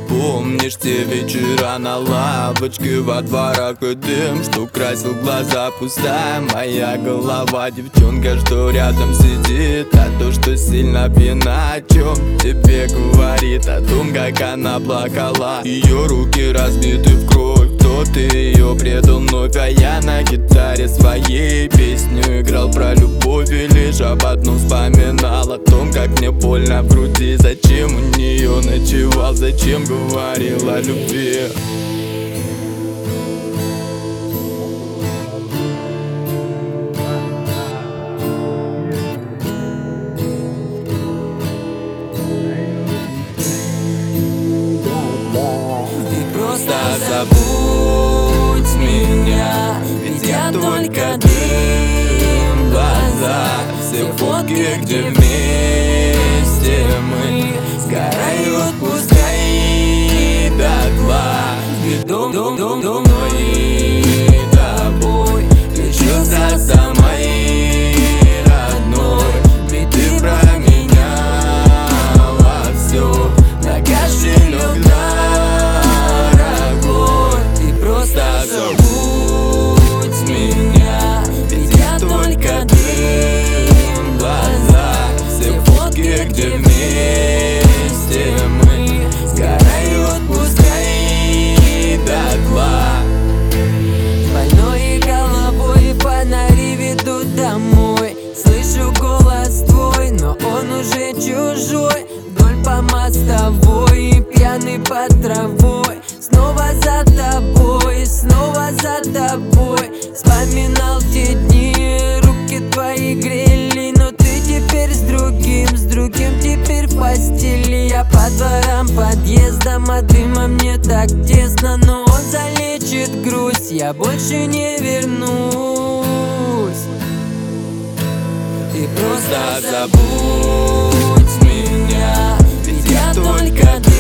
Помнишь те вечера на лавочке во дворах и дым, что красил глаза, пустая моя голова. Девчонка, что рядом сидит, а то, что сильно пьяна, о чем тебе говорит, о том, как она плакала. Ее руки разбиты в кровь, кто-то ее предал вновь, а я на гитаре своей песню играл про любовь и лишь об одном вспоминал, о том, как мне больно в груди. Зачем у нее ночевал, зачем говорил о любви. Ты просто забудь меня, ведь я только дым в глазах. Все фотки, где вместе мы, сгорают пускай дотла. Ведь дом и тобой лечился самой родной. Ведь ты променяла все на кошелек дорогой. Ты просто забудь меня, ведь я только дым в глазах. Все фотки, где вместе мы, сгорают пускай дотла. Больной головой фонари ведут домой. Слышу голос твой, но он уже чужой. Вдоль по мостовой, пьяный под травой. Снова за тобой, снова за тобой. Вспоминал те дни, руки твои грели, но ты теперь с другим теперь в постели. Я по дворам, подъездам, от дыма мне так тесно, но он залечит грусть, я больше не вернусь. Ты просто забудь меня, ведь я только